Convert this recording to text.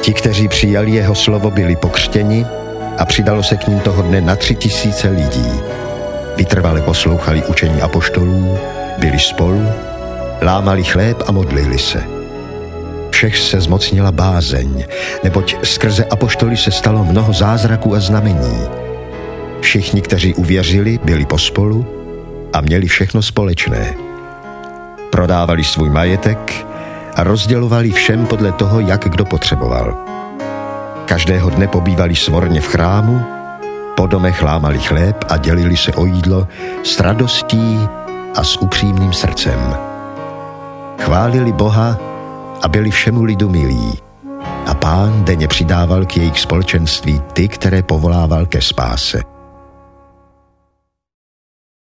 Ti, kteří přijali jeho slovo, byli pokřtěni a přidalo se k ním toho dne na 3000 lidí. Vytrvale poslouchali učení apoštolů, byli spolu, lámali chléb a modlili se. Všech se zmocnila bázeň, neboť skrze apoštoly se stalo mnoho zázraků a znamení. Všichni, kteří uvěřili, byli pospolu a měli všechno společné. Prodávali svůj majetek a rozdělovali všem podle toho, jak kdo potřeboval. Každého dne pobývali svorně v chrámu, po domech lámali chléb a dělili se o jídlo s radostí a s upřímným srdcem. Chválili Boha a byli všemu lidu milí. A Pán denně přidával k jejich společenství ty, které povolával ke spáse.